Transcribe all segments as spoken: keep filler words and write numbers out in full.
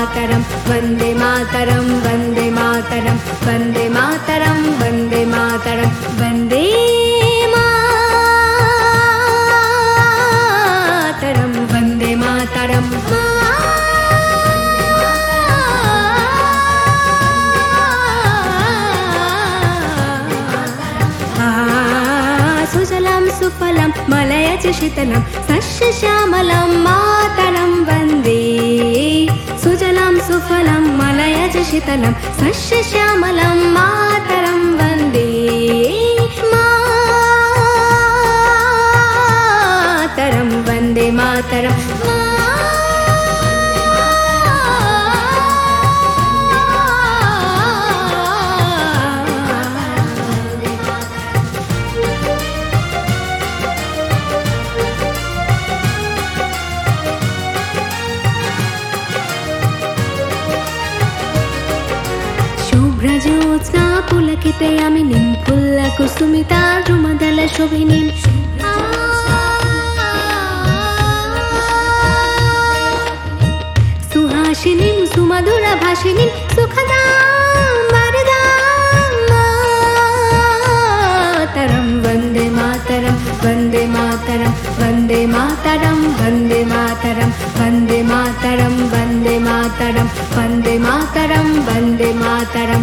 मातरम वंदे मातरम वंदे मातरम वंदे मातरम वंदे मातरम वंदे मातरम वंदे मातरम सुजलां सुफलां मलयज शीतलं सस्यश्यामलं मातरं वन्दे सुजलां सुफलं मलयज शीतलं सस्यश्यामलं मातरं वन्दे मातरं वन्दे मातरं शुभ्रज्योत्स्ना पुलकितयामिनीं पुल्लकुसुमिता द्रुमदलशोभिनीं सुहासिनीं सुमधुरभाषिणीं सुखदां वरदां मातरं वन्दे मातरं वन्दे मातरं वन्दे मातरं वन्दे मातरं वन्दे मातरं वन्दे मातरं वन्दे मातरं वन्दे मातरं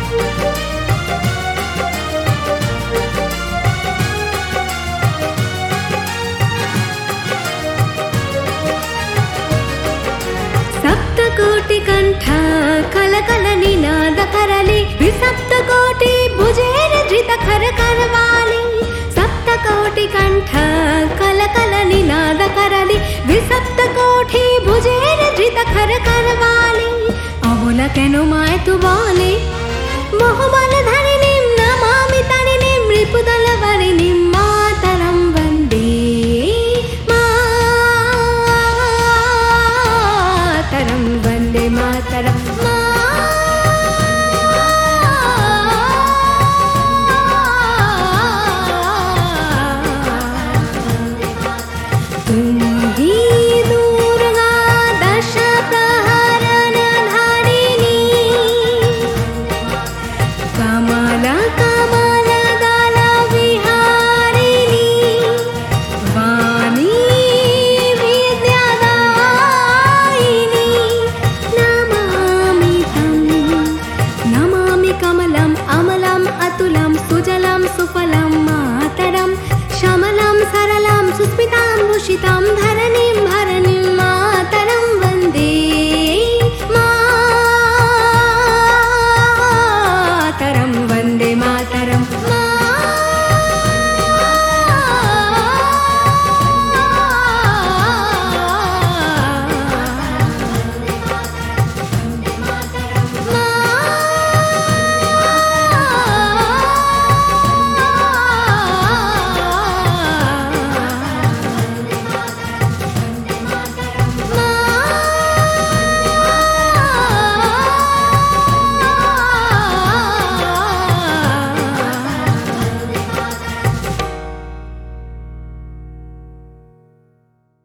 सप्तकोटिकण्ठ कलकलनिनादकरली विसप्तकोटि भुजेरधृतकरकरवाली सप्तकोटिकण्ठ कलकलनिनादकरली विसप्तकोटि भुजेरधृतकरकरवाली अबुल केनो माय तु बोले मोहबलधरिणीं नमामि तरिणीं रिपुदलवरिणीं मातरं वन्दे मातरं वन्दे मातरं तुम ही दुर्गा दश प्रहरणधारिणी कमल कमल दल विहारिणी वाणी विद्यादायिनी नमामि तं नमामि कमलम् अमलम् अतुलं सुजलं सुफलं